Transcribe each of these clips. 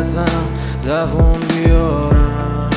ازم دوام بیارم.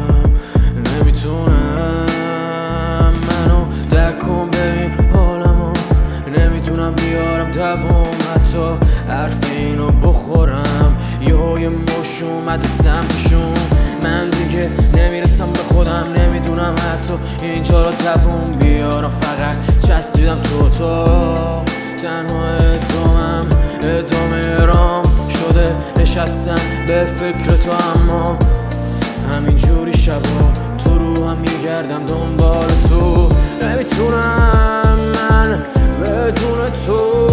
نمیتونم منو دکن ببین حالمو، نمیتونم بیارم دوام حتی حرف اینو بخورم. یه مش اومده سمتشون، من دیگه نمیرسم به خودم، نمیدونم حتی اینجا رو دوام بیارم. فقط چسبیدم تو اتاق، تنها ادامه رام شده نشستم به فکر تو، اما همینجوری شبا تو رو هم میگردم دنبال تو. نمیتونم من بدون تو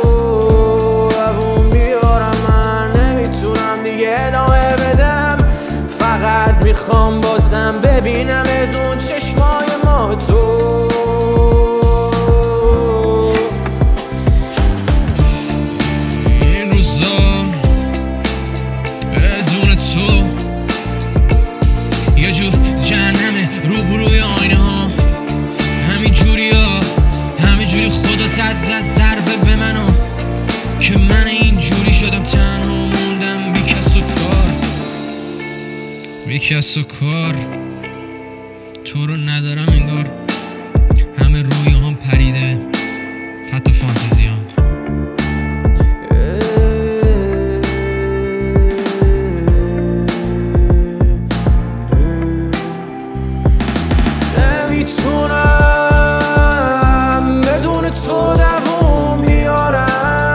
دوام بیارم، من نمیتونم دیگه ادامه بدم. فقط میخوام بازم ببینم بدون چشمای ما تو. این روزا بدون تو یه جور جهنمه روبروی آینه ها. همینجوری خدا زد ضربه به منو که من اینجوری شدم، تنها موندم بی کس و کار. تو رو ندارم انگار، همه روی هم پریده، حتی فانتزی هم. نمیتونم بدون تو دوام بیارم.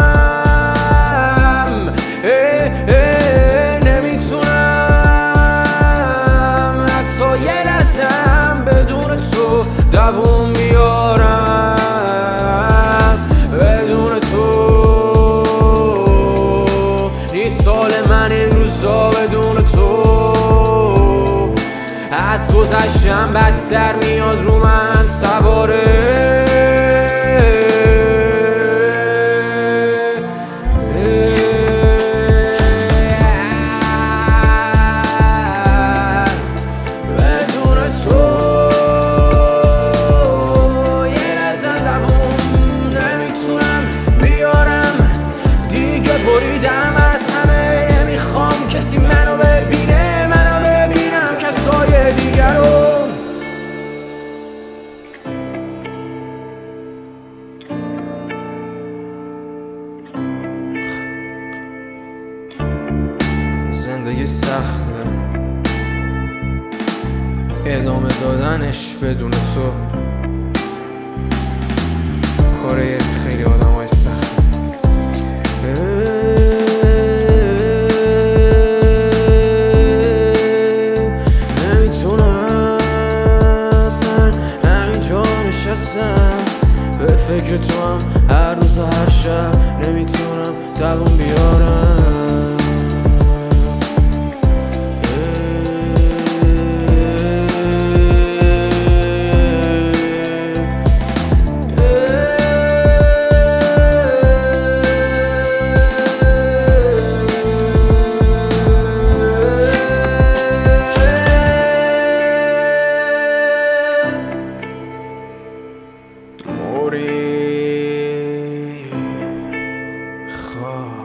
نمیتونم حتی یه لحظه‌ام بدون تو دوام بیارم. بدون تو نیست حال من این روزا، بدون تو از گذشتم بدتر میاد رو من سواره. بدون تو یه لحظه دوام نمیتونم بیارم. دیگه بریدم از همه، نمیخوام کسی منو ببینه، منو ببینم کسای دیگر رو. زندگی سخته، ادامه دادنش بدون تو کاره خیلی آدمای سخته. نمیتونم من همینجا نشستم به فکر تو هم هر روز و هر شب، نمیتونم دوام بیارم. موری خواه